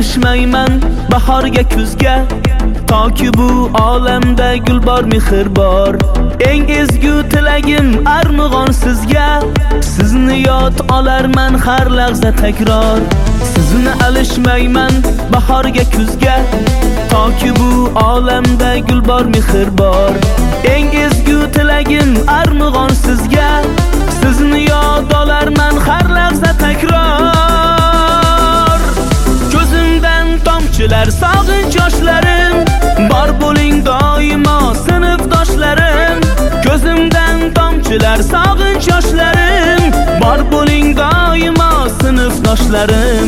alishmayman bahorga kuzga, toki bu olamda gul bor, mehr bor. Eng ezgu tilagim armug'on sizga, sizni yod olarman har lahza takror. Sizni alishmayman bahorga kuzga, toki bu olamda gul bor, mehr bor. Eng ezgu tilagim armug'on sizga, sizni yod olarman har lahza takror. Ko'zimdan tomchilar sog'inch yoshlarim, bor bo'ling doimo sinfdoshlarim. Ko'zimdan tomchilar sog'inch yoshlarim, bor bo'ling doimo sinfdoshlarim.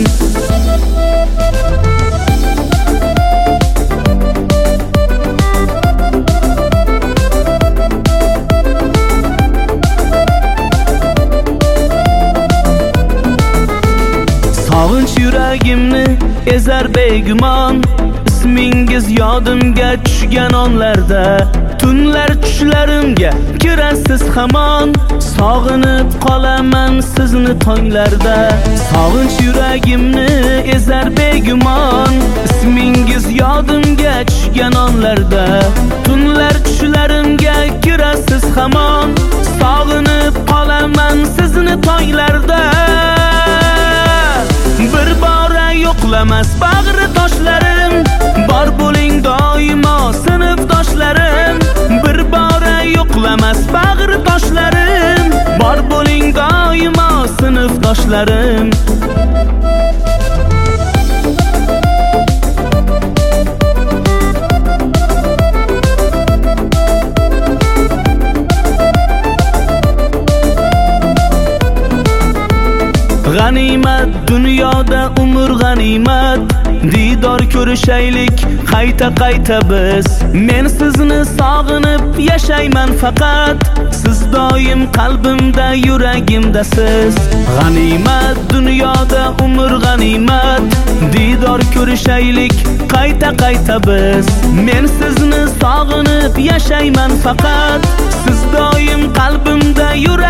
Sog'inch yuragimni ezar begumon, ismingiz yodimga tushgan onlarda. Tunlar tushlarimga kirasiz hamon, sog'inib qolaman sizni tonglarda. Sog'inch yuragimni ezar begumon, ismingiz yodimga tushgan onlarda. Tunlar tushlarimga kirasiz hamon, sog'inib qolaman sizni tonglarda. Bir bora yo'qlamas bag'ri toshlarim, bor bo'ling doimo sinfdoshlarim. Bir bora yo'qlamas bag'ri toshlarim, bor bo'ling doimo sinfdoshlarim. G'animat dunyoda umr g'animat, didor ko'rishaylik qayta biz. Men sizni sog'inib yashayman faqat, siz doim qalbimda yuragimdasiz. G'animat dunyoda umr g'animat, didor ko'rishaylik qayta biz. Men sizni sog'inib yashayman faqat, siz doim qalbimda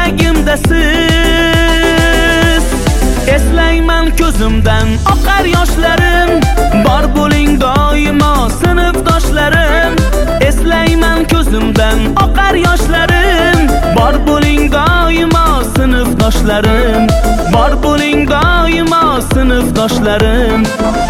yuragimdasiz. Eslayman ko'zimdan oqar yoshlarim, bor bo'ling doimo sinfdoshlarim. Eslayman ko'zimdan oqar yoshlarim, bor bo'ling doimo sinfdoshlarim. Bor bo'ling doimo sinfdoshlarim.